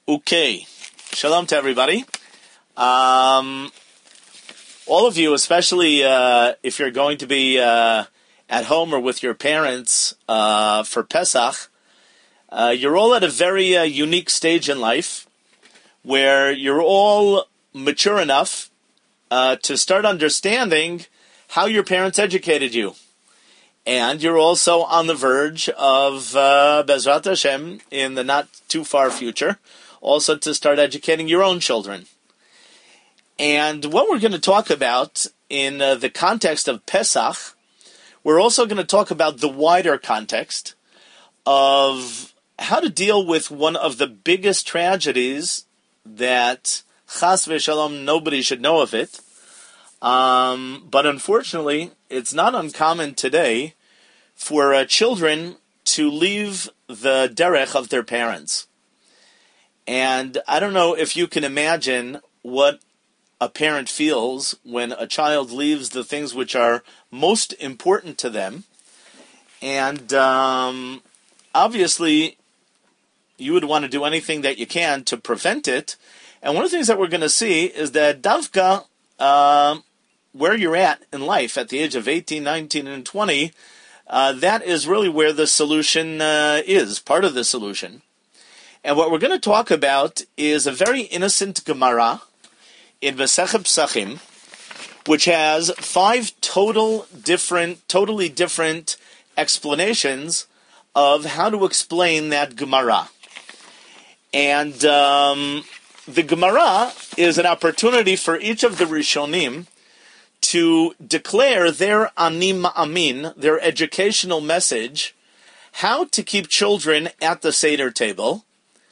Okay, shalom to everybody. All of you, especially if you're going to be at home or with your parents for Pesach, you're all at a very unique stage in life where you're all mature enough to start understanding how your parents educated you. And you're also on the verge of, Bezrat Hashem, in the not too far future, also to start educating your own children. And what we're going to talk about in the context of Pesach, we're also going to talk about the wider context of how to deal with one of the biggest tragedies that, chas v'shalom, nobody should know of it. But unfortunately, it's not uncommon today for children to leave the derech of their parents. And I don't know if you can imagine what a parent feels when a child leaves the things which are most important to them. And obviously, you would want to do anything that you can to prevent it. And one of the things that we're going to see is that davka, where you're at in life, at the age of 18, 19, and 20, that is really where the solution is, part of the solution. And what we're going to talk about is a very innocent Gemara in Masechet Pesachim, which has 5 totally different explanations of how to explain that Gemara. And the Gemara is an opportunity for each of the Rishonim to declare their Ani Ma'amin, their educational message, how to keep children at the Seder table.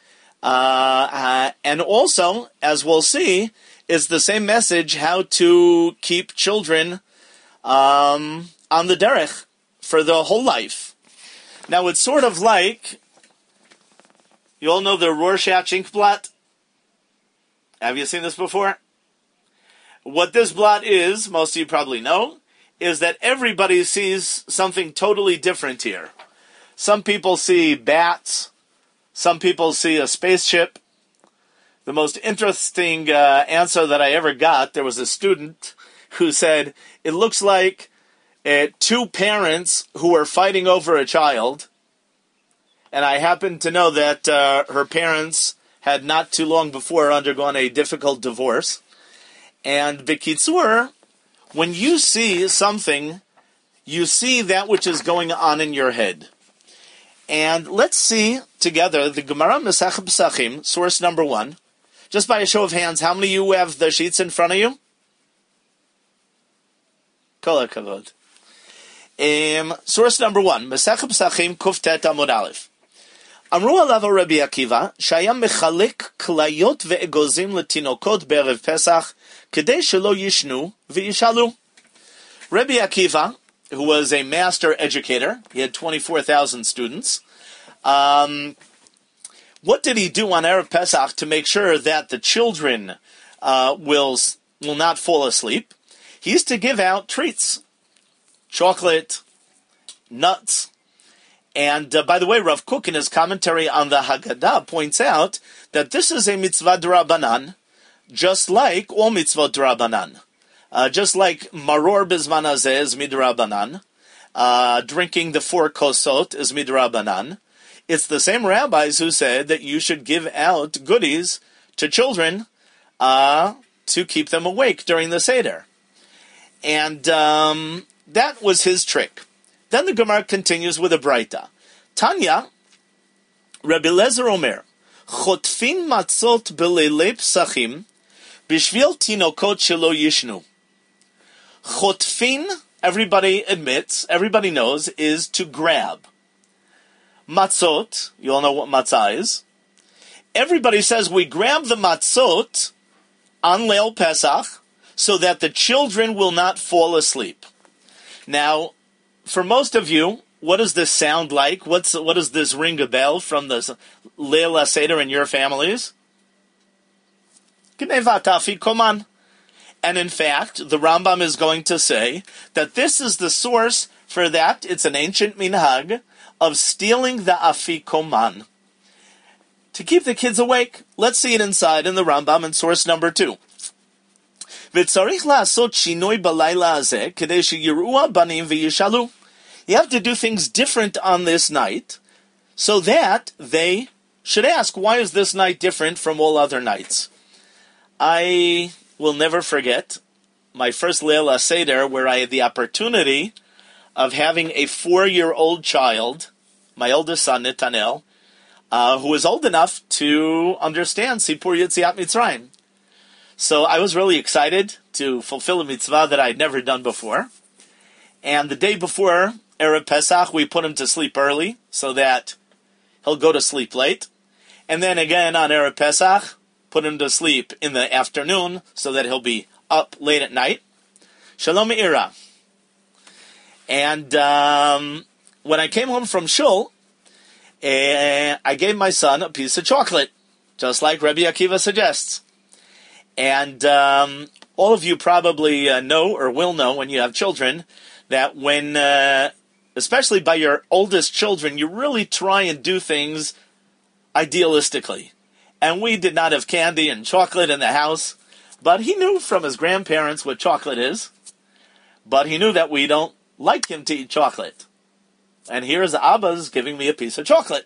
And also, as we'll see, is the same message how to keep children on the derech for the whole life. Now, it's sort of like, you all know the Rorschach ink blot? Have you seen this before? What this blot is, most of you probably know, is that everybody sees something totally different here. Some people see bats. Some people see a spaceship. The most interesting answer that I ever got, there was a student who said, it looks like 2 parents who are fighting over a child. And I happen to know that her parents had not too long before undergone a difficult divorce. And B'kitzur, when you see something, you see that which is going on in your head. And let's see together the Gemara Masechet Pesachim, source number 1. Just by a show of hands, how many of you have the sheets in front of you? Kol hakavod. Source number 1, Masechet Pesachim, Kuftet Amud Aleph. אמרו עליו רבי עקיבא שהיה מחלק כליות ואגוזים לתינוקות בערב פסח כדי שלא ישנו וישאלו. Rabbi Akiva, who was a master educator, he had 24,000 students. What did he do on Erev Pesach to make sure that the children will not fall asleep? He used to give out treats, chocolate, nuts. And by the way, Rav Kook in his commentary on the Haggadah points out that this is a mitzvah d'Rabbanan, just like all mitzvot d'Rabbanan. Just like maror bizman hazeh is midrabanan, drinking the 4 kosot is midrabanan. It's the same rabbis who said that you should give out goodies to children to keep them awake during the Seder. And that was his trick. Then the Gemara continues with a Braita. Tanya, Rabbi Lezer Omer, Chotfin matzot beleilei Pesachim, bishvil tinokot shelo yishnu. Chotfin, everybody admits, everybody knows, is to grab. Matzot, you all know what matzah is. Everybody says we grab the matzot on Leil Pesach so that the children will not fall asleep. Now, for most of you, what does this sound like? What does this ring a bell from the Leil HaSeder in your families? Gnevat afikoman. And in fact, the Rambam is going to say that this is the source for that. It's an ancient minhag of stealing the afikoman. to keep the kids awake. Let's see it inside in the Rambam in source number 2. V'tzarich la'asot shinoi b'layla hazeh kedei sheyiru'u habanim v'yishalu. You have to do things different on this night so that they should ask, why is this night different from all other nights? I will never forget my first Leil Seder, where I had the opportunity of having a 4-year-old child, my oldest son, Netanel, who was old enough to understand Sipur Yetziat Mitzrayim. So I was really excited to fulfill a mitzvah that I had never done before. And the day before Erev Pesach, we put him to sleep early so that he'll go to sleep late. And then again on Erev Pesach, put him to sleep in the afternoon so that he'll be up late at night. Shalom Me'ira. And when I came home from shul, I gave my son a piece of chocolate, just like Rabbi Akiva suggests. And all of you probably know or will know when you have children that when, especially by your oldest children, you really try and do things idealistically. And we did not have candy and chocolate in the house, but he knew from his grandparents what chocolate is, but he knew that we don't like him to eat chocolate. And here's Abba's giving me a piece of chocolate.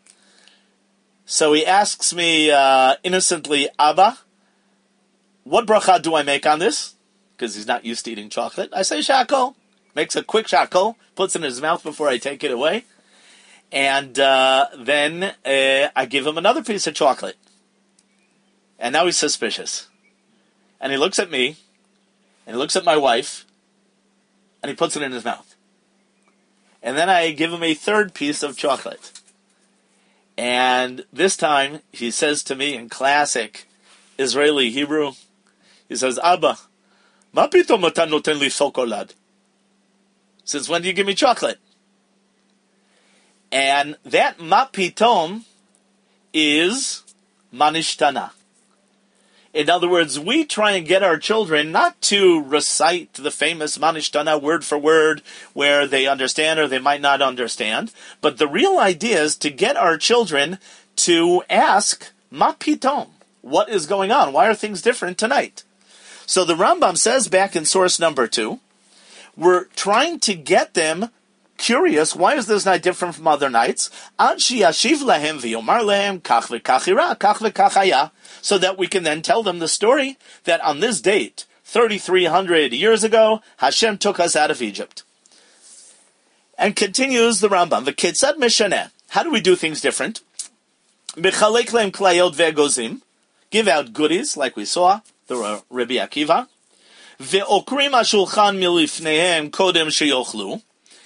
So he asks me innocently, Abba, what bracha do I make on this? Because he's not used to eating chocolate. I say shakol. Makes a quick shakol, puts it in his mouth before I take it away. And then I give him another piece of chocolate. And now he's suspicious. And he looks at me, and he looks at my wife, and he puts it in his mouth. And then I give him a third piece of chocolate. And this time, he says to me in classic Israeli Hebrew, he says, Abba, ma pitom ata noten li shokolad? Since when do you give me chocolate? And that ma pitom is manishtana. In other words, we try and get our children not to recite the famous manishtana word for word where they understand or they might not understand, but the real idea is to get our children to ask, ma pitom, what is going on? Why are things different tonight? So the Rambam says back in source number 2, we're trying to get them curious, why is this night different from other nights? Ad sheyashiv lahem v'yomar lehem kach v'kach ira, kach v'kach haya, so that we can then tell them the story that on this date, 3,300 years ago, Hashem took us out of Egypt. And continues the Rambam, v'ketzad mishaneh. How do we do things different? B'chalek lehem klayot ve'egozim. Give out goodies, like we saw, the Rabbi Akiva. Ve'okrim hashulchan milifnehem kodem sheyochlu.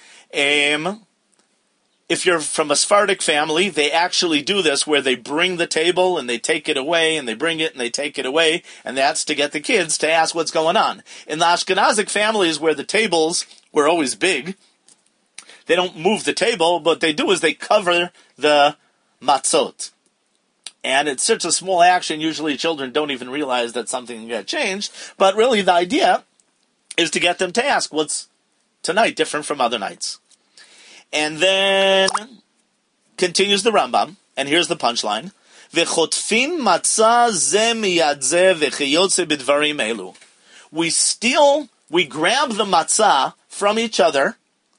If you're from a Sephardic family, they actually do this where they bring the table and they take it away and they bring it and they take it away, and that's to get the kids to ask what's going on. In the Ashkenazic families where the tables were always big, they don't move the table, but what they do is they cover the matzot. And it's such a small action, usually children don't even realize that something got changed, but really the idea is to get them to ask what's tonight different from other nights. And then continues the Rambam, and here's the punchline. V'chotfin matzah ze miyad ze v'chiyotze b'dvarim elu. We grab the matzah from each other,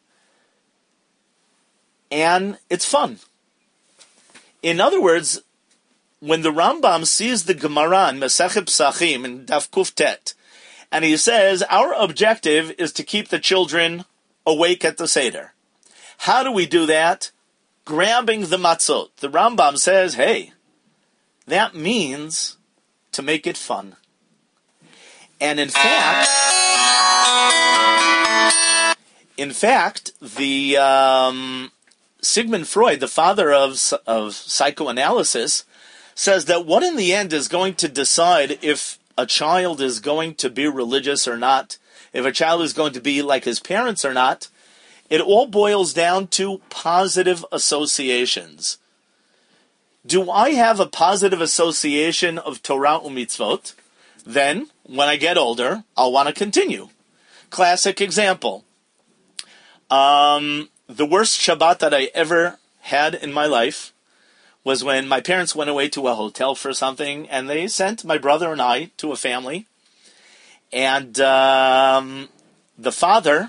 and it's fun. In other words, when the Rambam sees the Gemara in Masechet Psachim in Daf Kuf Tet, and he says, our objective is to keep the children awake at the Seder. How do we do that? Grabbing the matzot. The Rambam says, hey, that means to make it fun. And in fact, the Sigmund Freud, the father of psychoanalysis, says that what in the end is going to decide if a child is going to be religious or not, if a child is going to be like his parents or not, it all boils down to positive associations. Do I have a positive association of Torah u'mitzvot? Then, when I get older, I'll want to continue. Classic example. The worst Shabbat that I ever had in my life was when my parents went away to a hotel for something, and they sent my brother and I to a family. And the father,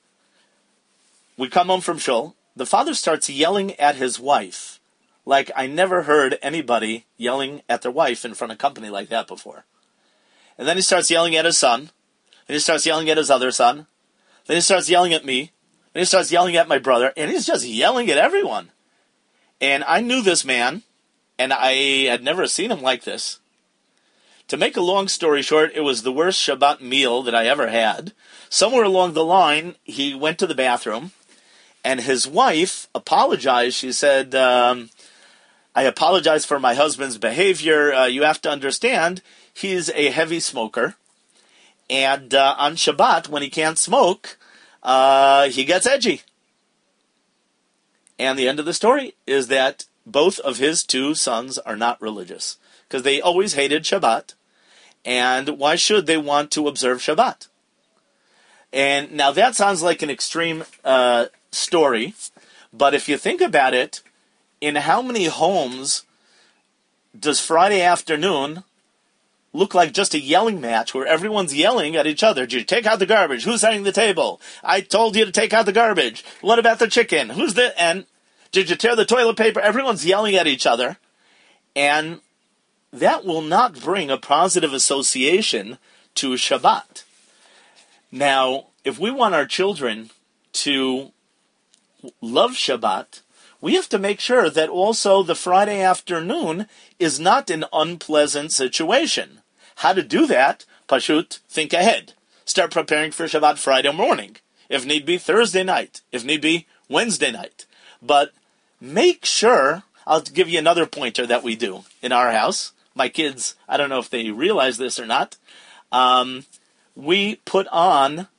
we come home from shul, the father starts yelling at his wife. Like, I never heard anybody yelling at their wife in front of company like that before. And then he starts yelling at his son. Then he starts yelling at his other son. Then he starts yelling at me. Then he starts yelling at my brother. And he's just yelling at everyone. And I knew this man, and I had never seen him like this. To make a long story short, it was the worst Shabbat meal that I ever had. Somewhere along the line, he went to the bathroom, and his wife apologized. She said, I apologize for my husband's behavior. You have to understand, he's a heavy smoker. And on Shabbat, when he can't smoke, he gets edgy. And the end of the story is that both of his two sons are not religious, because they always hated Shabbat. And why should they want to observe Shabbat? And now that sounds like an extreme story, but if you think about it, in how many homes does Friday afternoon look like just a yelling match where everyone's yelling at each other? Did you take out the garbage? Who's setting the table? I told you to take out the garbage. What about the chicken? And did you tear the toilet paper? Everyone's yelling at each other. And that will not bring a positive association to Shabbat. Now, if we want our children to love Shabbat, we have to make sure that also the Friday afternoon is not an unpleasant situation. How to do that? Pashut, think ahead. Start preparing for Shabbat Friday morning. If need be, Thursday night. If need be, Wednesday night. But make sure, I'll give you another pointer that we do in our house. My kids, I don't know if they realize this or not. We put on,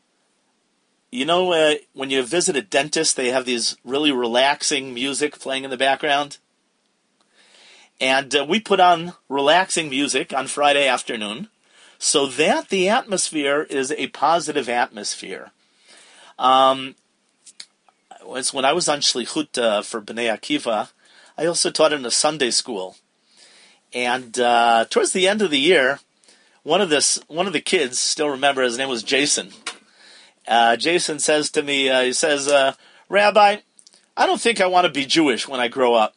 when you visit a dentist, they have these really relaxing music playing in the background. And we put on relaxing music on Friday afternoon so that the atmosphere is a positive atmosphere. When I was on Shlichut for Bnei Akiva, I also taught in a Sunday school. And towards the end of the year, one of the kids, still remember, his name was Jason. Jason says to me, he says, Rabbi, I don't think I want to be Jewish when I grow up.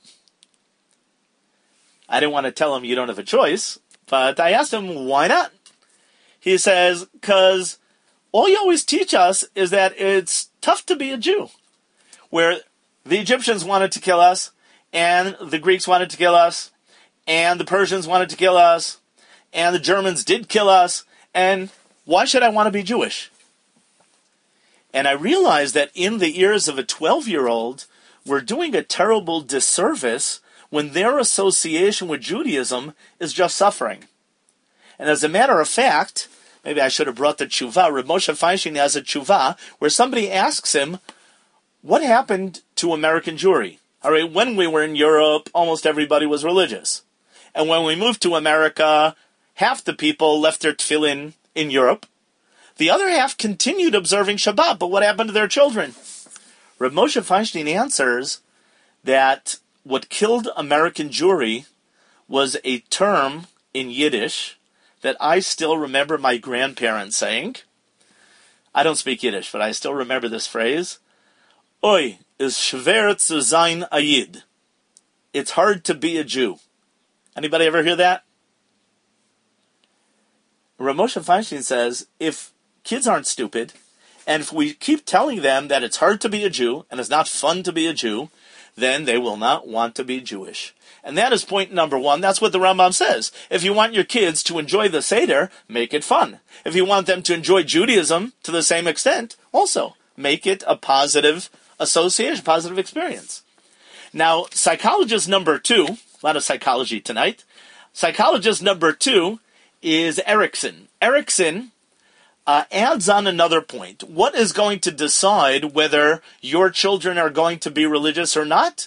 I didn't want to tell him you don't have a choice, but I asked him, why not? He says, because all you always teach us is that it's tough to be a Jew. Where the Egyptians wanted to kill us, and the Greeks wanted to kill us, and the Persians wanted to kill us, and the Germans did kill us, and why should I want to be Jewish? And I realized that in the ears of a 12-year-old, we're doing a terrible disservice when their association with Judaism is just suffering. And as a matter of fact, maybe I should have brought the tshuva. Reb Moshe Feinstein has a tshuva where somebody asks him, what happened to American Jewry? All right, when we were in Europe, almost everybody was religious. And when we moved to America, half the people left their tefillin in Europe. The other half continued observing Shabbat, but what happened to their children? Reb Moshe Feinstein answers that what killed American Jewry was a term in Yiddish that I still remember my grandparents saying. I don't speak Yiddish, but I still remember this phrase. Oy, is schwer zu sein a Yid. It's hard to be a Jew. Anybody ever hear that? Reb Moshe Feinstein says, if kids aren't stupid, and if we keep telling them that it's hard to be a Jew, and it's not fun to be a Jew, then they will not want to be Jewish. And that is point number one. That's what the Rambam says. If you want your kids to enjoy the Seder, make it fun. If you want them to enjoy Judaism to the same extent, also make it a positive association, positive experience. Now, psychologist number 2, a lot of psychology tonight. Psychologist number 2 is Erickson. Erickson adds on another point. What is going to decide whether your children are going to be religious or not?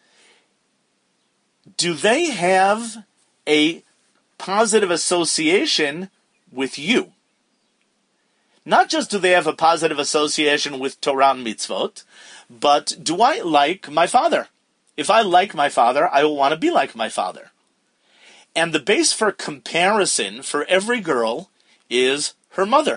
Do they have a positive association with you? Not just do they have a positive association with Torah and mitzvot, but do I like my father? If I like my father, I will want to be like my father. And the base for comparison for every girl is her mother.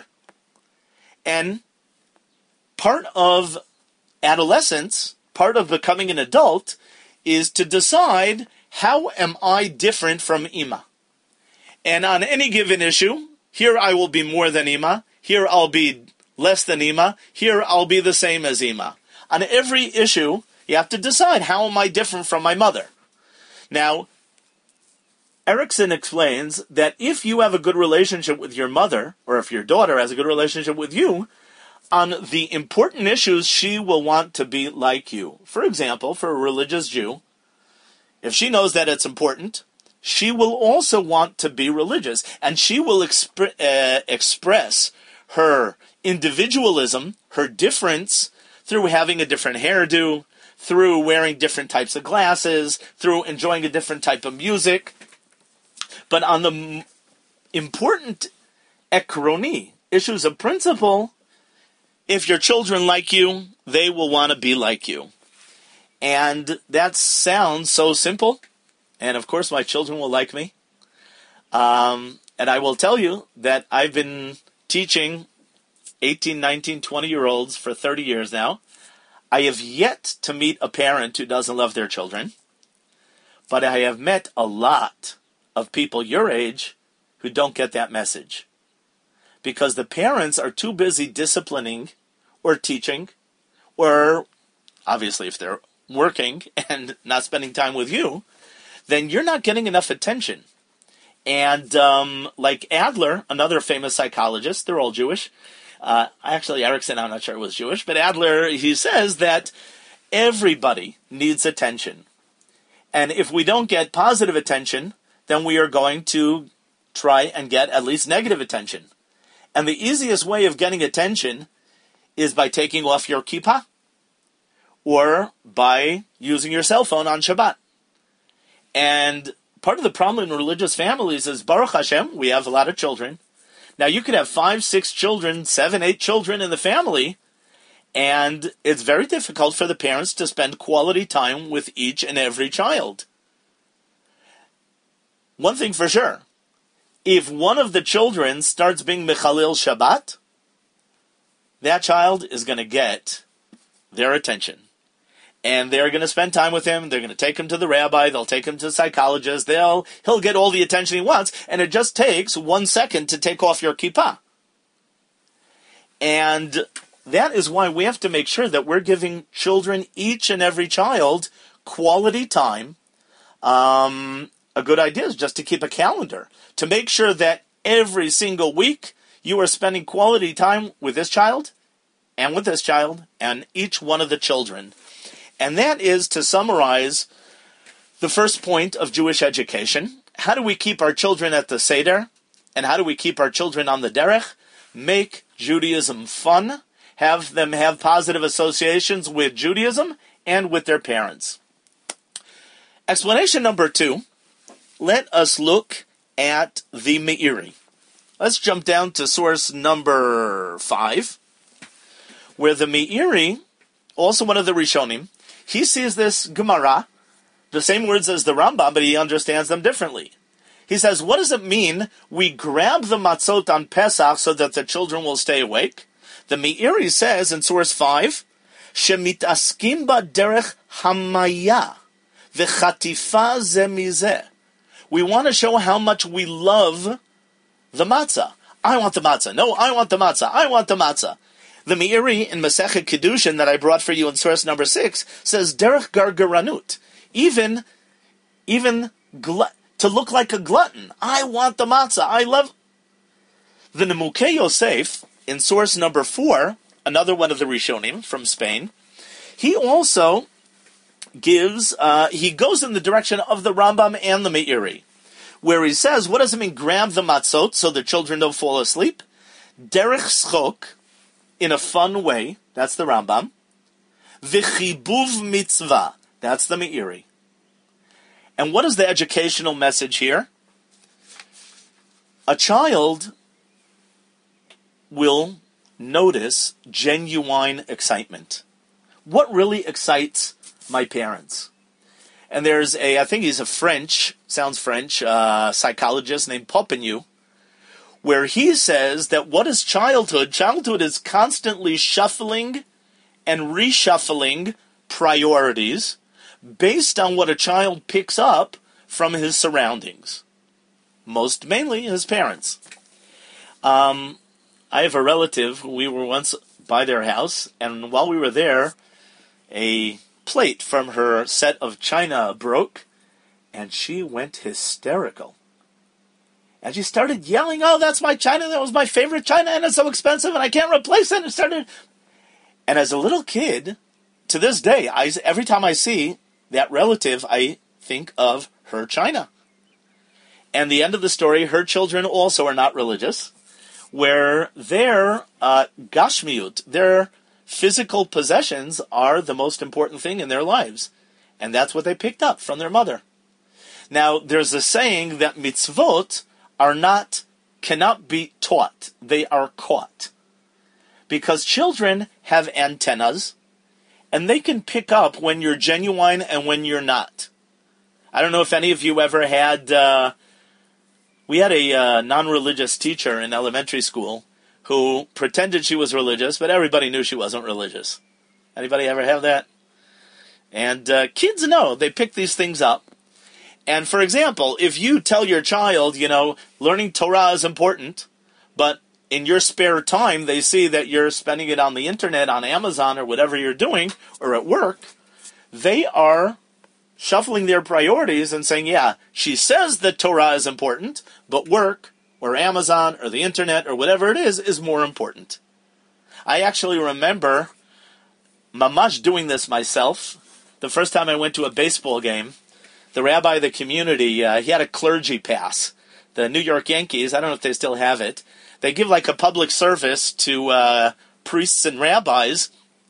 And part of adolescence, part of becoming an adult, is to decide, how am I different from Ima? And on any given issue, here I will be more than Ima, here I'll be less than Ima, here I'll be the same as Ima. On every issue, you have to decide, how am I different from my mother? Now, Erickson explains that if you have a good relationship with your mother, or if your daughter has a good relationship with you, on the important issues, she will want to be like you. For example, for a religious Jew, if she knows that it's important, she will also want to be religious, and she will express her individualism, her difference, through having a different hairdo, through wearing different types of glasses, through enjoying a different type of music. But on the important ekroni, issues of principle, if your children like you, they will want to be like you. And that sounds so simple. And of course, my children will like me. And I will tell you that I've been teaching 18, 19, 20-year-olds for 30 years now. I have yet to meet a parent who doesn't love their children. But I have met a lot of people your age who don't get that message. Because the parents are too busy disciplining or teaching, or obviously if they're working and not spending time with you, then you're not getting enough attention. And like Adler, another famous psychologist, they're all Jewish. Actually, Erickson, I'm not sure, was Jewish, but Adler, he says that everybody needs attention. And if we don't get positive attention, then we are going to try and get at least negative attention. And the easiest way of getting attention is by taking off your kippah or by using your cell phone on Shabbat. And part of the problem in religious families is, Baruch Hashem, we have a lot of children. Now you could have 5, 6 children, 7, 8 children in the family, and it's very difficult for the parents to spend quality time with each and every child. One thing for sure, if one of the children starts being Mechalel Shabbat, that child is going to get their attention. And they're going to spend time with him, they're going to take him to the rabbi, they'll take him to a psychologist, he'll get all the attention he wants, and it just takes 1 second to take off your kippah. And that is why we have to make sure that we're giving children, each and every child, quality time. A good idea is just to keep a calendar, to make sure that every single week you are spending quality time with this child, and with this child, and each one of the children. And that is, to summarize, the first point of Jewish education. How do we keep our children at the Seder? And how do we keep our children on the Derech? Make Judaism fun. Have them have positive associations with Judaism and with their parents. Explanation number 2. Let us look at the Meiri. Let's jump down to source number 5, where the Meiri, also one of the Rishonim, he sees this Gemara, the same words as the Rambam, but he understands them differently. He says, what does it mean we grab the matzot on Pesach so that the children will stay awake? The Meiri says in source 5, Shemitaskim ba derech hamaya v'chatifa ze mizeh. We want to show how much we love the matzah. I want the matzah. No, I want the matzah. I want the matzah. The Meiri in Masechet Kiddushin that I brought for you in source number 6 says derech gargaranut, even to look like a glutton. I want the matzah. I love. The Nemukei Yosef in source number 4, another one of the Rishonim from Spain, he also gives. He goes in the direction of the Rambam and the Meiri, where he says, what does it mean? Grab the matzot so the children don't fall asleep. Derech schok, in a fun way, that's the Rambam. V'chibuv mitzvah, that's the Meiri. And what is the educational message here? A child will notice genuine excitement. What really excites my parents? And there's I think he's a French psychologist named Popenu, where he says that what is childhood? Childhood is constantly shuffling and reshuffling priorities based on what a child picks up from his surroundings, most mainly his parents. I have a relative. We were once by their house, and while we were there, a plate from her set of china broke, and she went hysterical. And she started yelling, "Oh, that's my china. That was my favorite china, and it's so expensive, and I can't replace it." And as a little kid, to this day, every time I see that relative, I think of her china. And the end of the story, her children also are not religious, where their gashmiut, their physical possessions, are the most important thing in their lives. And that's what they picked up from their mother. Now, there's a saying that mitzvot cannot be taught. They are caught. Because children have antennas, and they can pick up when you're genuine and when you're not. I don't know if any of you ever had, we had a non-religious teacher in elementary school who pretended she was religious, but everybody knew she wasn't religious. Anybody ever have that? And kids know, they pick these things up. And for example, if you tell your child, learning Torah is important, but in your spare time they see that you're spending it on the internet, on Amazon, or whatever you're doing, or at work, they are shuffling their priorities and saying, yeah, she says that Torah is important, but work, or Amazon, or the internet, or whatever it is more important. I actually remember mamash doing this myself. The first time I went to a baseball game, the rabbi of the community, he had a clergy pass. The New York Yankees, I don't know if they still have it, they give like a public service to priests and rabbis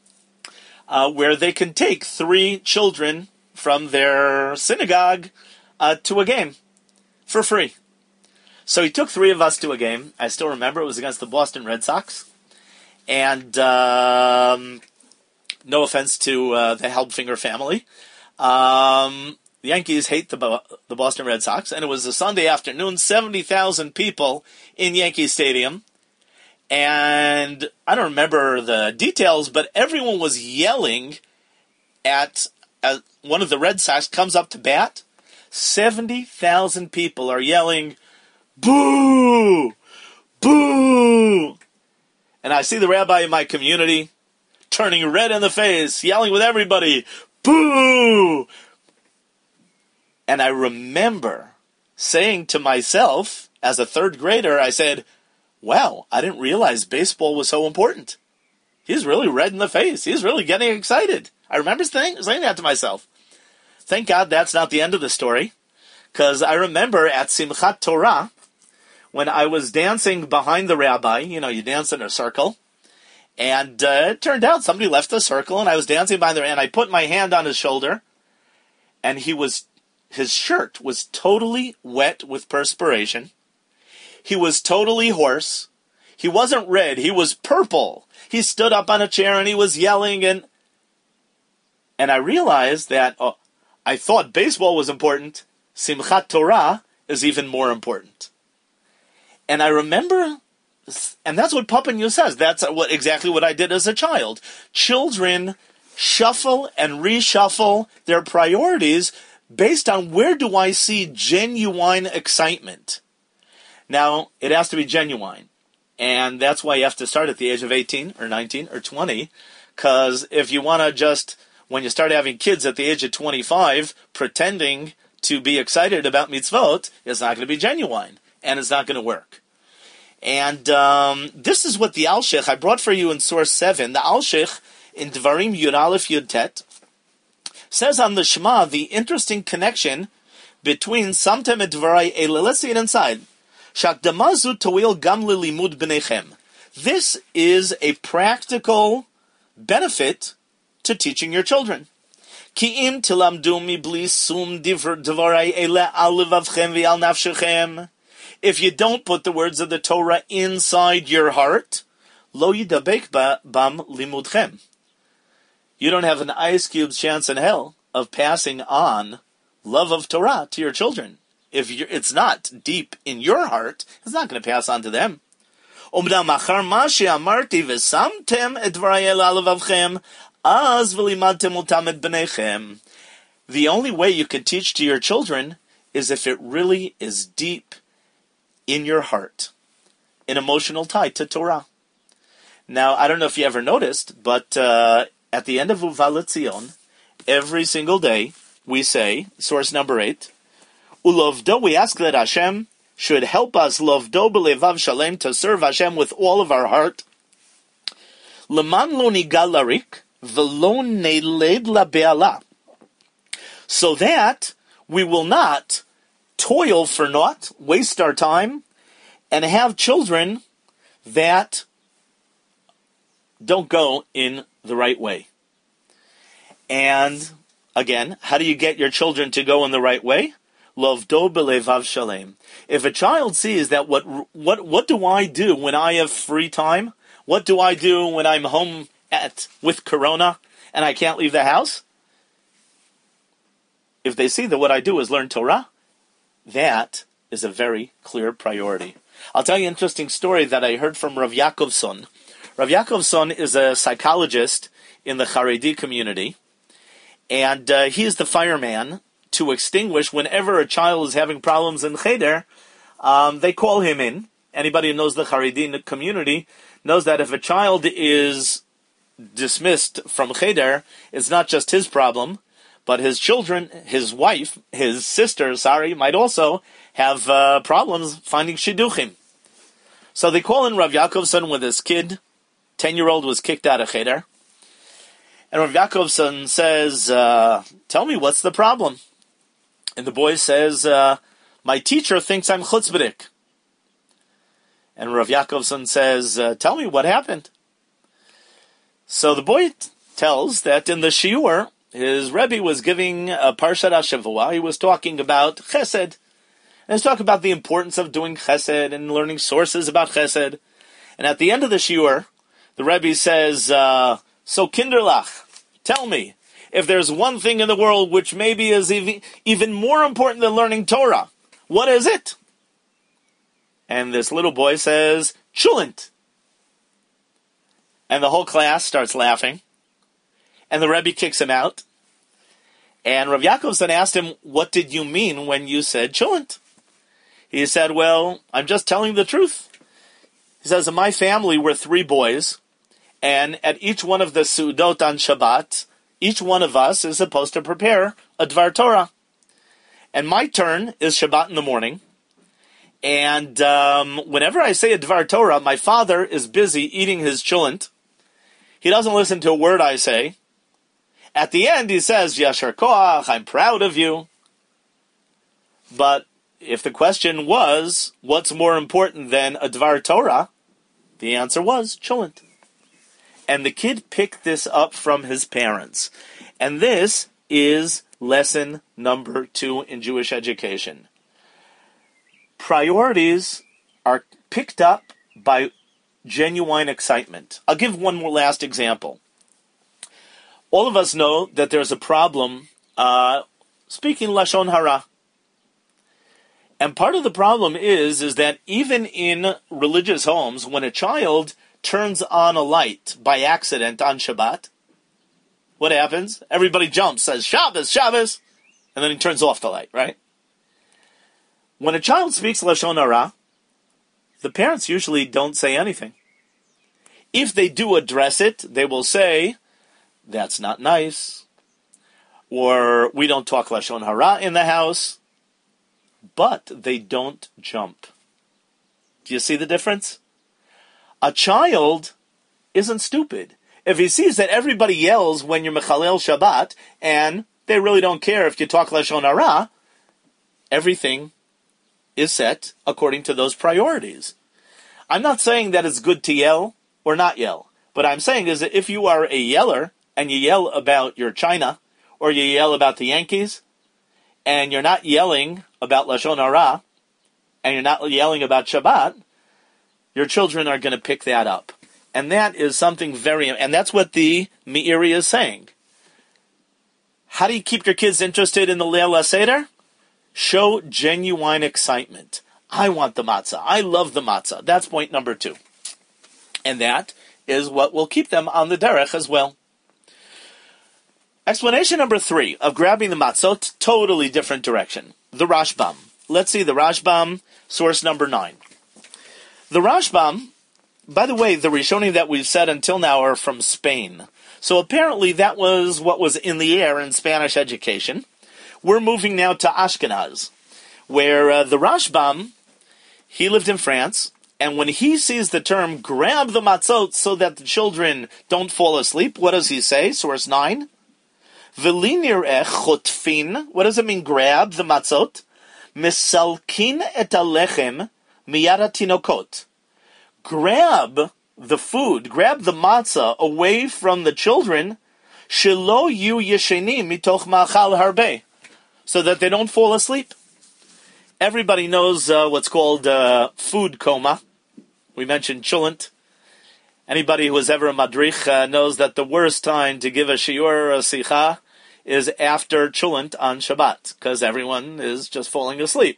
where they can take 3 children from their synagogue to a game for free. So he took 3 of us to a game. I still remember it was against the Boston Red Sox. And no offense to the Heldfinger family. The Yankees hate the Boston Red Sox, and it was a Sunday afternoon, 70,000 people in Yankee Stadium, and I don't remember the details, but everyone was yelling at one of the Red Sox comes up to bat. 70,000 people are yelling, "Boo! Boo!" And I see the rabbi in my community turning red in the face, yelling with everybody, "Boo!" And I remember saying to myself, as a 3rd grader, I said, wow, I didn't realize baseball was so important. He's really red in the face. He's really getting excited. I remember saying that to myself. Thank God that's not the end of the story, because I remember at Simchat Torah, when I was dancing behind the rabbi, you dance in a circle, and it turned out somebody left the circle, and I was dancing behind and I put my hand on his shoulder, and his shirt was totally wet with perspiration. He was totally hoarse. He wasn't red. He was purple. He stood up on a chair and he was yelling. And I realized that I thought baseball was important. Simchat Torah is even more important. And I remember, and that's what Popenu says. That's exactly what I did as a child. Children shuffle and reshuffle their priorities based on where do I see genuine excitement. Now, it has to be genuine. And that's why you have to start at the age of 18 or 19 or 20. Because if you want to just, when you start having kids at the age of 25, pretending to be excited about mitzvot, it's not going to be genuine. And it's not going to work. And this is what the Alshich, I brought for you in source 7, the Alshich in Dvarim Yud Aleph Yud Tet, says on the Shema the interesting connection between Samtem et Dvarai Eile. Let's see it inside. Shakdamazu toil gam lilimud b'nechem. This is a practical benefit to teaching your children. Ki im tilamdu mibli sum dvarai eile al levavchem v'al nafshechem. If you don't put the words of the Torah inside your heart, lo yidabek bam limudchem. You don't have an ice cube's chance in hell of passing on love of Torah to your children. If it's not deep in your heart, it's not going to pass on to them. The only way you can teach to your children is if it really is deep in your heart, an emotional tie to Torah. Now, I don't know if you ever noticed, but at the end of Uva L'Tzion, every single day, we say, source number 8, Ulovdo, we ask that Hashem should help us, Lovdo b'levav shalem, to serve Hashem with all of our heart. Leman lo nigal larik, v'lo neled la be'ala. So that we will not toil for naught, waste our time, and have children that don't go in the right way. And again, how do you get your children to go in the right way? Lovdo b'levav shalem. If a child sees that what do I do when I have free time? What do I do when I'm home with Corona and I can't leave the house? If they see that what I do is learn Torah, that is a very clear priority. I'll tell you an interesting story that I heard from Rav Yaakovson. Rav Yaakovson is a psychologist in the Haredi community, and he is the fireman to extinguish whenever a child is having problems in Cheder. They call him in. Anybody who knows the Haredi community knows that if a child is dismissed from Cheder, it's not just his problem, but his children, his wife, his sister, might also have problems finding shidduchim. So they call in Rav Yaakovson with his kid. 10-year-old was kicked out of Cheder. And Rav Yaakovson says, tell me, what's the problem? And the boy says, my teacher thinks I'm chutzpahdik. And Rav Yaakovson says, tell me what happened. So the boy tells that in the shiur, his Rebbe was giving a Parshat HaShavua. He was talking about chesed. And he was talking about the importance of doing chesed and learning sources about chesed. And at the end of the shiur, the Rebbe says, so Kinderlach, tell me, if there's one thing in the world which maybe is even more important than learning Torah, what is it? And this little boy says, Chulent. And the whole class starts laughing. And the Rebbe kicks him out. And Rav Yaakovson asked him, what did you mean when you said Chulent? He said, well, I'm just telling the truth. He says, in my family we're 3 boys. And at each one of the Su'udot on Shabbat, each one of us is supposed to prepare a Dvar Torah. And my turn is Shabbat in the morning. And whenever I say a Dvar Torah, my father is busy eating his chulent. He doesn't listen to a word I say. At the end, he says, Yashar Koach, I'm proud of you. But if the question was, what's more important than a Dvar Torah? The answer was chulent. And the kid picked this up from his parents. And this is lesson number 2 in Jewish education. Priorities are picked up by genuine excitement. I'll give one more last example. All of us know that there's a problem speaking Lashon Hara. And part of the problem is that even in religious homes, when a child turns on a light by accident on Shabbat, what happens? Everybody jumps, says, Shabbos, Shabbos, and then he turns off the light, right? When a child speaks Lashon Hara, the parents usually don't say anything. If they do address it, they will say, that's not nice, or we don't talk Lashon Hara in the house, but they don't jump. Do you see the difference? A child isn't stupid. If he sees that everybody yells when you're Mechalel Shabbat, and they really don't care if you talk Lashon Hara, everything is set according to those priorities. I'm not saying that it's good to yell or not yell, but I'm saying is that if you are a yeller, and you yell about your China, or you yell about the Yankees, and you're not yelling about Lashon Hara, and you're not yelling about Shabbat, your children are going to pick that up. And that is something and that's what the Meiri is saying. How do you keep your kids interested in the Leil HaSeder? Show genuine excitement. I want the matzah. I love the matzah. That's point number 2. And that is what will keep them on the derech as well. Explanation number 3 of grabbing the matzot, totally different direction. The Rashbam. Let's see the Rashbam, source number 9. The Rashbam, by the way, the Rishonim that we've said until now are from Spain. So apparently that was what was in the air in Spanish education. We're moving now to Ashkenaz, where the Rashbam, he lived in France, and when he sees the term grab the matzot so that the children don't fall asleep, what does he say? Source 9. V'linireh chotfin. What does it mean, grab the matzot? Misalkin et alechem miyad hatinokot. Grab the food, grab the matzah away from the children, shelo yu yeshenim mitoch ma'achal harbeh, so that they don't fall asleep. Everybody knows what's called food coma. We mentioned chulent. Anybody who was ever a madrich knows that the worst time to give a shiur or a sicha is after chulent on Shabbat, because everyone is just falling asleep.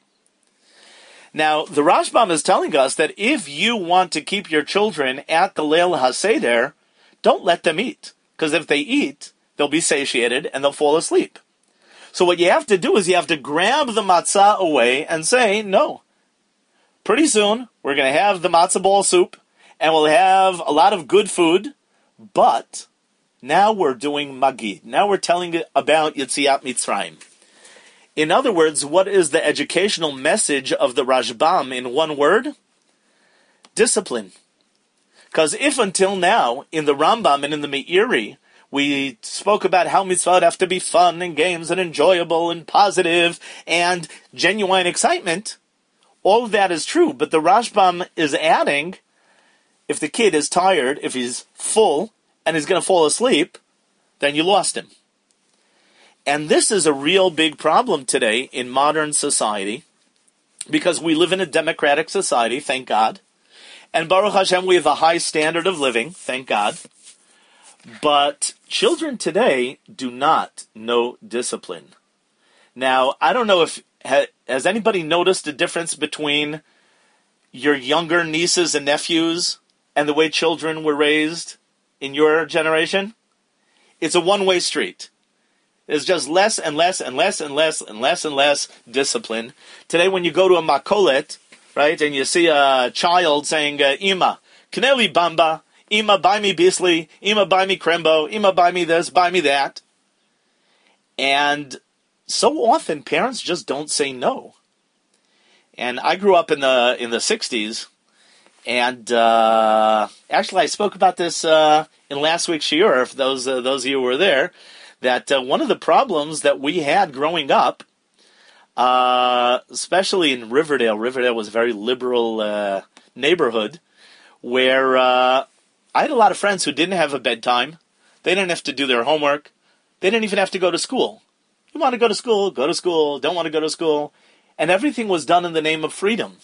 Now, the Rashbam is telling us that if you want to keep your children at the Leil HaSeder, don't let them eat, because if they eat, they'll be satiated and they'll fall asleep. So what you have to do is you have to grab the matzah away and say, no. Pretty soon, we're going to have the matzah ball soup, and we'll have a lot of good food, but now we're doing magid. Now we're telling about Yetziat Mitzrayim. In other words, what is the educational message of the Rashbam in one word? Discipline. Because if until now, in the Rambam and in the Meiri, we spoke about how mitzvot have to be fun and games and enjoyable and positive and genuine excitement, all of that is true, but the Rashbam is adding, if the kid is tired, if he's full, and he's going to fall asleep, then you lost him. And this is a real big problem today in modern society, because we live in a democratic society, thank God. And Baruch Hashem, we have a high standard of living, thank God. But children today do not know discipline. Now, I don't know if, has anybody noticed a difference between your younger nieces and nephews and the way children were raised in your generation? It's a one-way street. There's just less and less and less and less and less and less discipline. Today when you go to a makolet, right, and you see a child saying, Ima, kneli bamba, Ima, buy me bisli, Ima, buy me krembo, Ima, buy me this, buy me that. And so often parents just don't say no. And I grew up in the 60s, and actually I spoke about this in last week's shiur, if those of you who were there, that one of the problems that we had growing up, especially in Riverdale was a very liberal neighborhood, where I had a lot of friends who didn't have a bedtime. They didn't have to do their homework. They didn't even have to go to school. You want to go to school, go to school. Don't want to go to school. And everything was done in the name of freedom.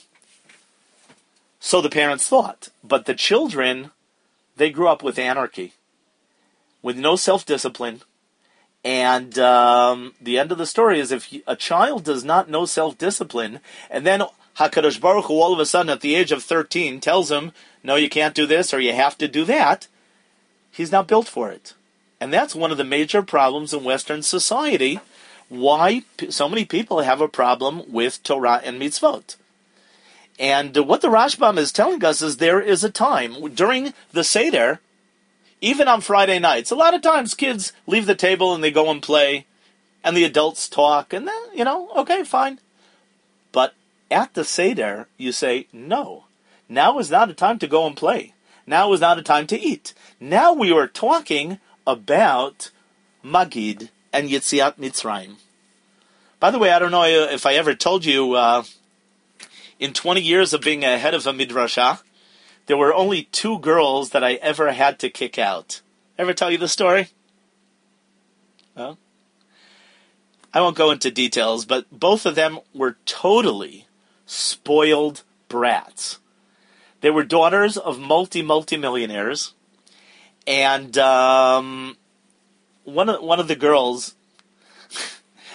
So the parents thought. But the children, they grew up with anarchy, with no self-discipline. And the end of the story is if a child does not know self-discipline, and then HaKadosh Baruch Hu all of a sudden at the age of 13 tells him, no, you can't do this or you have to do that, he's not built for it. And that's one of the major problems in Western society, why so many people have a problem with Torah and mitzvot. And what the Rashbam is telling us is there is a time during the Seder, even on Friday nights, a lot of times kids leave the table and they go and play, and the adults talk, and then, okay, fine. But at the Seder, you say, no, now is not a time to go and play. Now is not a time to eat. Now we are talking about Magid and Yetziat Mitzrayim. By the way, I don't know if I ever told you, in 20 years of being a head of a midrashah, there were only 2 girls that I ever had to kick out. Ever tell you the story? Well, I won't go into details, but both of them were totally spoiled brats. They were daughters of multi-millionaires, and one of the girls,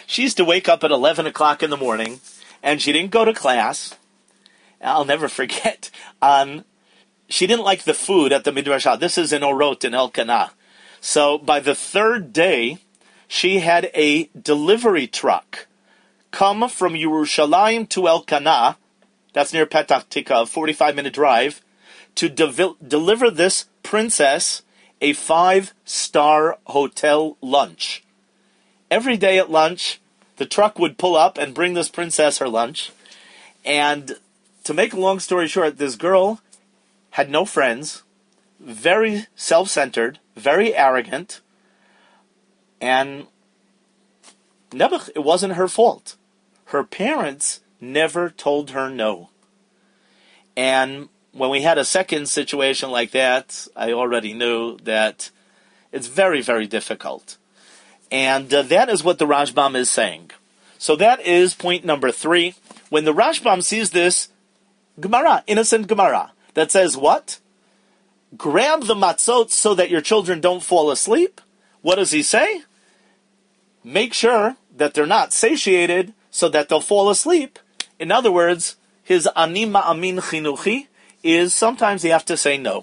She used to wake up at 11 o'clock in the morning, and she didn't go to class. I'll never forget. She didn't like the food at the midrashah. This is in Orot in Elkanah. So by the third day, she had a delivery truck come from Yerushalayim to Elkanah, that's near Petach Tikva, a 45-minute drive, to deliver this princess a 5-star hotel lunch. Every day at lunch, the truck would pull up and bring this princess her lunch. And to make a long story short, this girl had no friends, very self-centered, very arrogant, and Nebuch, it wasn't her fault. Her parents never told her no. And when we had a second situation like that, I already knew that it's very, very difficult. And that is what the Rashbam is saying. So that is point number 3. When the Rashbam sees this Gemara, innocent Gemara, that says what? Grab the matzot so that your children don't fall asleep. What does he say? Make sure that they're not satiated so that they'll fall asleep. In other words, his ani ma'amin chinuchi is sometimes you have to say no.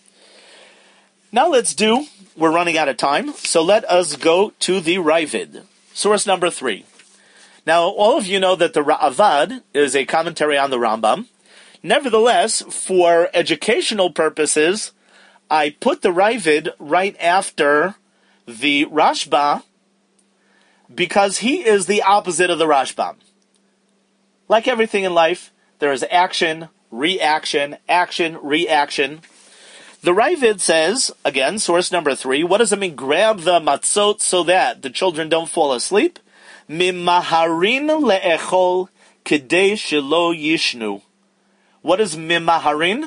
Now we're running out of time, so let us go to the Ravid, source number 3. Now, all of you know that the Ra'avad is a commentary on the Rambam. Nevertheless, for educational purposes, I put the Ravid right after the Rashba because he is the opposite of the Rashbam. Like everything in life, there is action, reaction, action, reaction. The Ravid says, again, source number 3, what does it mean, grab the matzot so that the children don't fall asleep? Mimaharin le'echol kedei shelo yishnu. What is mimaharin?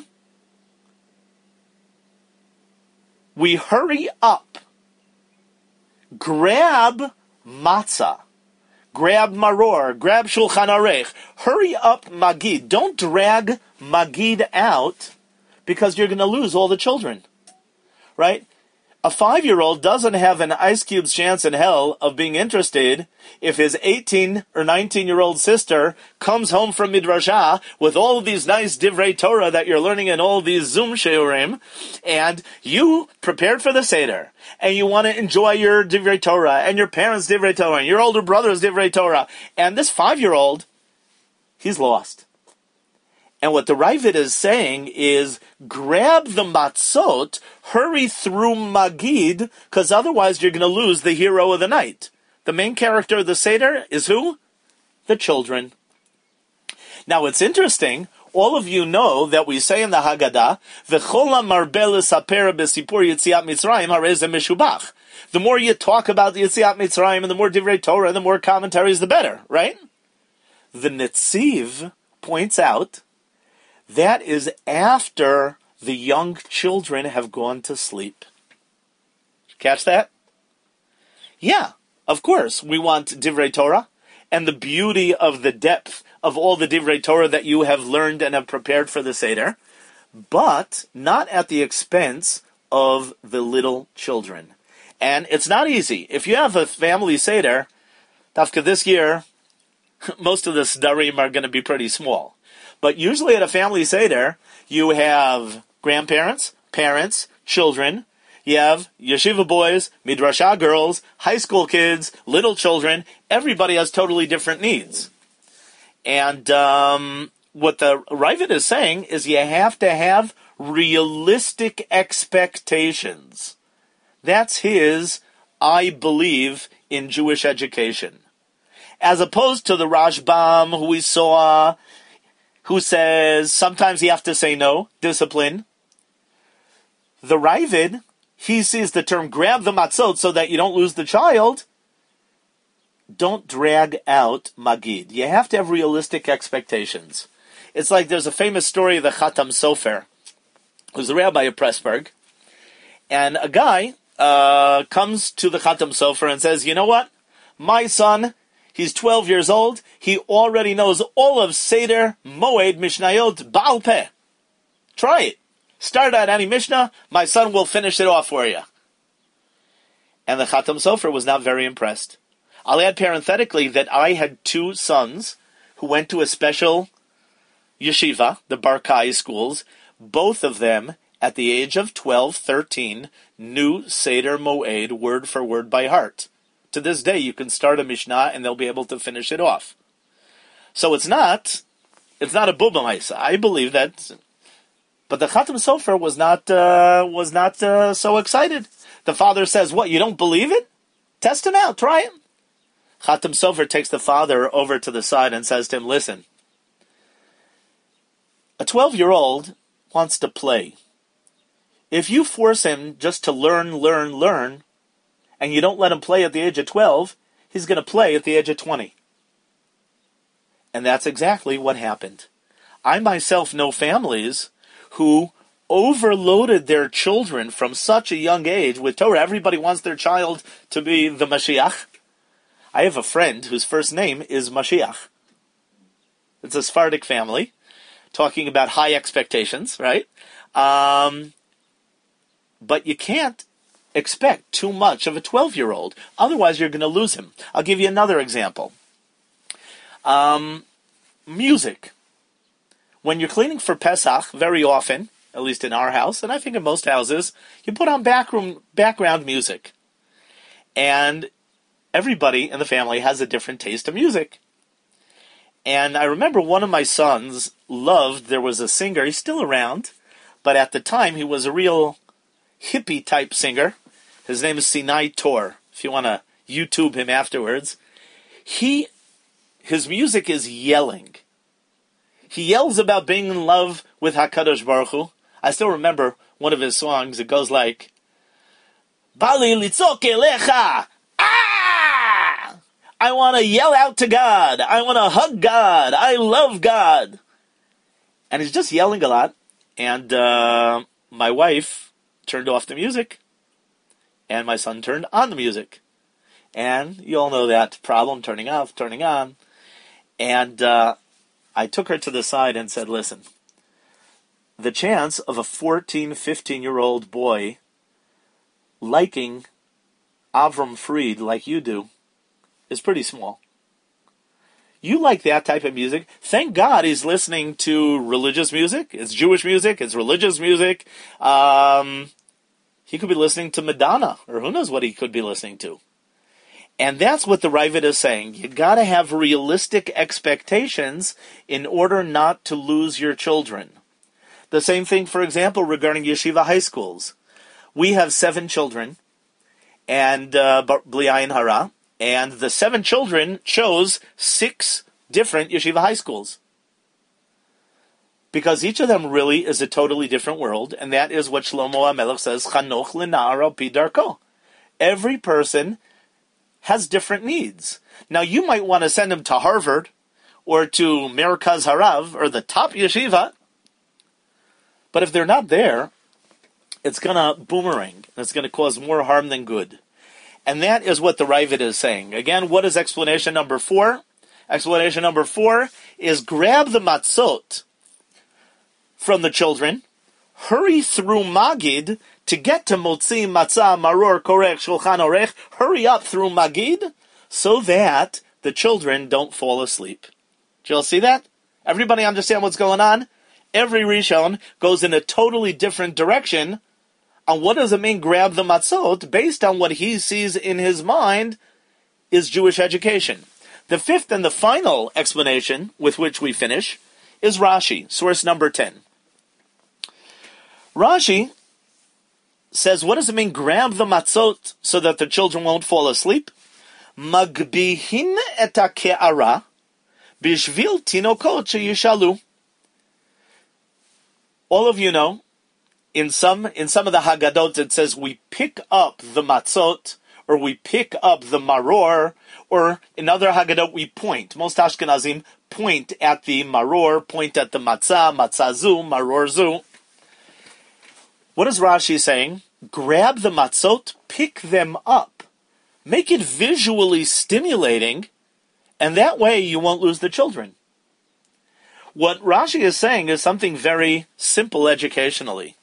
We hurry up. Grab matzah. Grab maror. Grab shulchan arech. Hurry up magid. Don't drag magid out because you're going to lose all the children. Right? A 5-year-old doesn't have an ice cube's chance in hell of being interested if his 18 or 19-year-old sister comes home from Midrashah with all of these nice Divrei Torah that you're learning in all these Zoom shiurim, and you prepared for the Seder, and you want to enjoy your Divrei Torah, and your parents' Divrei Torah, and your older brother's Divrei Torah, and this 5-year-old, he's lost. And what the Ravid is saying is, grab the matzot, hurry through Magid, because otherwise you're going to lose the hero of the night. The main character of the Seder is who? The children. Now it's interesting, all of you know that we say in the Haggadah, V'chol ha'marbeh l'saper b'sipur Yetziat Mitzrayim harei zeh meshubach. The more you talk about the Yetziat Mitzrayim and the more Divrei Torah, the more commentaries, the better, right? The Netziv points out that is after the young children have gone to sleep. Catch that? Yeah, of course, we want Divrei Torah and the beauty of the depth of all the Divrei Torah that you have learned and have prepared for the Seder, but not at the expense of the little children. And it's not easy. If you have a family Seder, Dafka this year, most of the Sdarim are going to be pretty small. But usually at a family Seder, you have grandparents, parents, children, you have yeshiva boys, midrashah girls, high school kids, little children. Everybody has totally different needs. And what the Ravid is saying is you have to have realistic expectations. That's his, I believe, in Jewish education. As opposed to the Rashbam, who we saw, who says sometimes you have to say no, discipline. The Ravid, he sees the term grab the matzot so that you don't lose the child. Don't drag out Magid. You have to have realistic expectations. It's like there's a famous story of the Chatam Sofer, who's the rabbi of Pressburg, and a guy comes to the Chatam Sofer and says, you know what? My son, he's 12 years old. He already knows all of Seder, Moed, Mishnayot, Baal Peh. Try it. Start at any Mishnah. My son will finish it off for you. And the Chatam Sofer was not very impressed. I'll add parenthetically that I had two sons who went to a special yeshiva, the Barkai schools. Both of them, at the age of 12, 13, knew Seder Moed word for word by heart. To this day, you can start a Mishnah and they'll be able to finish it off. So it's not a Bubba Maisa. I believe that. But the Chatam Sofer was not so excited. The father says, "What, you don't believe it? Test it out, try it." Chatam Sofer takes the father over to the side and says to him, "Listen, a 12-year-old wants to play. If you force him just to learn, and you don't let him play at the age of 12, he's going to play at the age of 20. And that's exactly what happened. I myself know families who overloaded their children from such a young age with Torah. Everybody wants their child to be the Mashiach. I have a friend whose first name is Mashiach. It's a Sephardic family, talking about high expectations, right? But you can't expect too much of a 12-year-old. Otherwise, you're going to lose him. I'll give you another example. Music. When you're cleaning for Pesach, very often, at least in our house, and I think in most houses, you put on background music. And everybody in the family has a different taste of music. And I remember one of my sons there was a singer, he's still around, but at the time he was a real hippie-type singer. His name is Sinai Tor, if you want to YouTube him afterwards. His music is yelling. He yells about being in love with HaKadosh Baruch Hu. I still remember one of his songs. It goes like, Bali litzok elecha! Ah! I want to yell out to God. I want to hug God. I love God. And he's just yelling a lot. And my wife turned off the music. And my son turned on the music. And you all know that problem, turning off, turning on. And I took her to the side and said, listen, the chance of a 14, 15-year-old boy liking Avram Fried like you do is pretty small. You like that type of music. Thank God he's listening to religious music. It's Jewish music. It's religious music. He could be listening to Madonna, or who knows what he could be listening to. And that's what the Ravid is saying. You got to have realistic expectations in order not to lose your children. The same thing, for example, regarding yeshiva high schools. We have 7 children, and Bli Ayin Hara, and the 7 children chose 6 different yeshiva high schools. Because each of them really is a totally different world, and that is what Shlomo HaMelech says, Chanoch l'na'ar al pi darko. Every person has different needs. Now, you might want to send them to Harvard, or to Merkaz Harav, or the top yeshiva, but if they're not there, it's going to boomerang. It's going to cause more harm than good. And that is what the Ravid is saying. Again, what is explanation number 4? Explanation number 4 is grab the matzot from the children, hurry through Magid to get to Motzi, Matzah, Maror, Korech, Shulchan Orech. Hurry up through Magid so that the children don't fall asleep. Do you all see that? Everybody understand what's going on? Every Rishon goes in a totally different direction on what does it mean grab the matzot based on what he sees in his mind is Jewish education. The 5th and the final explanation with which we finish is Rashi, source number 10. Rashi says, what does it mean grab the matzot so that the children won't fall asleep? Magbihin et ha'ke'ara bishvil tinokot sheyishalu. All of you know, in some of the Haggadot it says we pick up the matzot, or we pick up the maror, or in other Haggadot we point. Most Ashkenazim point at the maror, point at the matzah, matzah zu, maror zu. What is Rashi saying? Grab the matzot, pick them up, make it visually stimulating, and that way you won't lose the children. What Rashi is saying is something very simple educationally.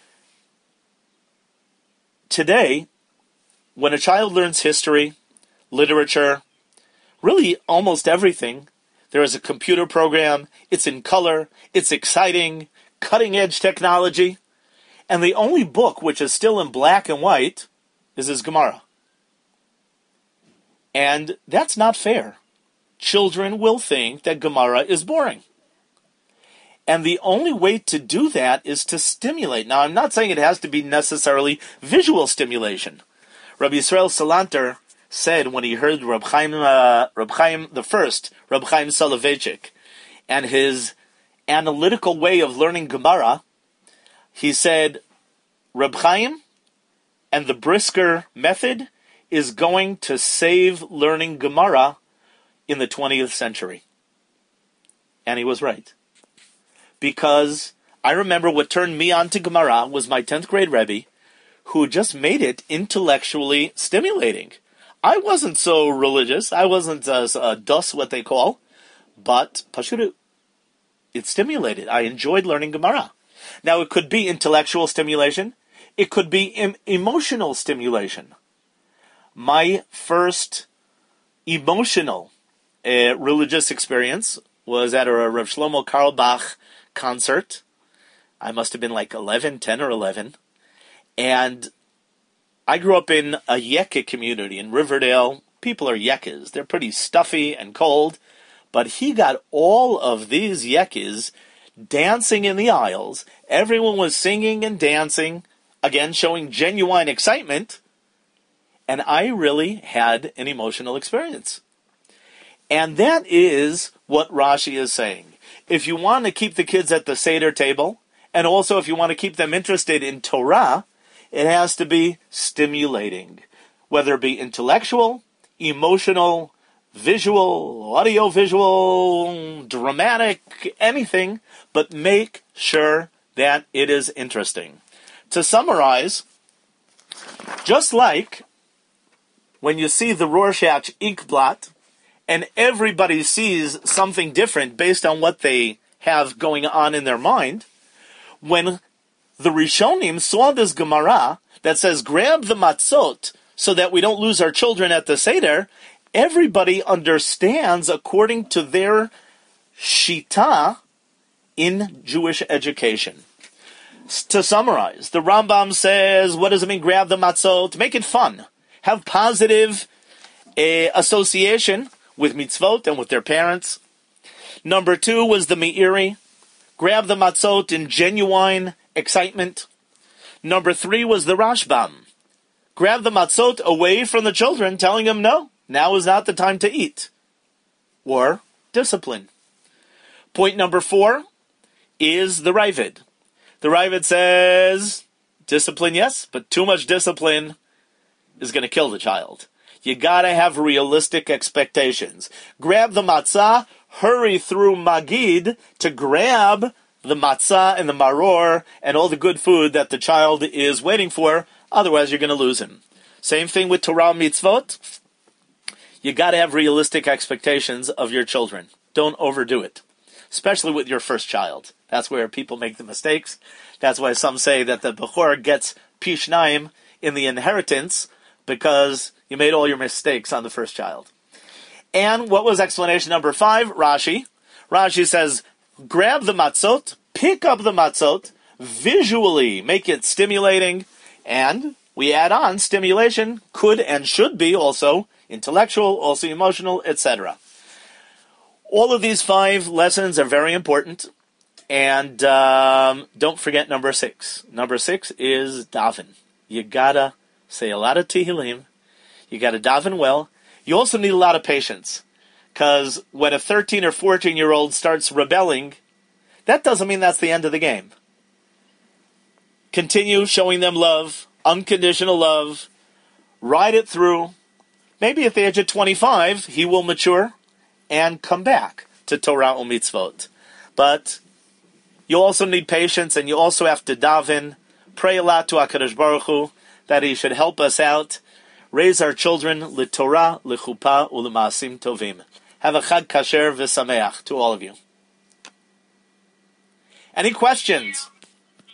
Today, when a child learns history, literature, really almost everything. There is a computer program, it's in color, it's exciting, cutting-edge technology, and the only book which is still in black and white is his Gemara. And that's not fair. Children will think that Gemara is boring. And the only way to do that is to stimulate. Now, I'm not saying it has to be necessarily visual stimulation. Rabbi Yisrael Salanter said when he heard Reb Chaim the first, Reb Chaim Soloveitchik, and his analytical way of learning Gemara, he said, Reb Chaim and the Brisker method is going to save learning Gemara in the 20th century. And he was right. Because I remember what turned me on to Gemara was my 10th grade Rebbe, who just made it intellectually stimulating. I wasn't so religious. I wasn't dus, what they call, but Pashut, it stimulated. I enjoyed learning Gemara. Now, it could be intellectual stimulation. It could be emotional stimulation. My first emotional religious experience was at a Rav Shlomo Carlebach concert. I must have been like 10 or 11. And I grew up in a Yekka community in Riverdale. People are Yekkas. They're pretty stuffy and cold. But he got all of these Yekkas dancing in the aisles. Everyone was singing and dancing, again, showing genuine excitement. And I really had an emotional experience. And that is what Rashi is saying. If you want to keep the kids at the Seder table, and also if you want to keep them interested in Torah, it has to be stimulating. Whether it be intellectual, emotional, visual, audio-visual, dramatic, anything, but make sure that it is interesting. To summarize, just like when you see the Rorschach Inkblot, and everybody sees something different based on what they have going on in their mind, when the Rishonim saw this Gemara that says, grab the matzot so that we don't lose our children at the Seder, everybody understands according to their shita in Jewish education. To summarize, the Rambam says, what does it mean, grab the matzot? Make it fun. Have positive association with mitzvot and with their parents. Number 2 was the Meiri. Grab the matzot in genuine excitement. Number 3 was the Rashbam. Grab the matzot away from the children, telling them, no, now is not the time to eat. Or discipline. Point number 4 is the Ravid. The Ravid says, discipline, yes, but too much discipline is going to kill the child. You gotta have realistic expectations. Grab the matzah, hurry through Magid to grab the matzah and the maror and all the good food that the child is waiting for, otherwise you're gonna lose him. Same thing with Torah mitzvot. You gotta have realistic expectations of your children. Don't overdo it. Especially with your first child. That's where people make the mistakes. That's why some say that the Bechor gets Pishnaim in the inheritance, because you made all your mistakes on the first child. And what was explanation number 5? Rashi. Rashi says, grab the matzot, pick up the matzot, visually make it stimulating, and we add on stimulation could and should be also intellectual, also emotional, etc. All of these 5 lessons are very important. And don't forget number 6. Number 6 is daven. You gotta say a lot of Tehillim. You got to daven well. You also need a lot of patience. Because when a 13 or 14-year-old starts rebelling, that doesn't mean that's the end of the game. Continue showing them love, unconditional love. Ride it through. Maybe at the age of 25, he will mature and come back to Torah and mitzvot. But you also need patience, and you also have to daven. Pray a lot to HaKadosh Baruch Hu that he should help us out. Raise our children l'Torah, l'chuppah, u'lema'asim tovim. Have a Chag Kasher v'sameach to all of you. Any questions?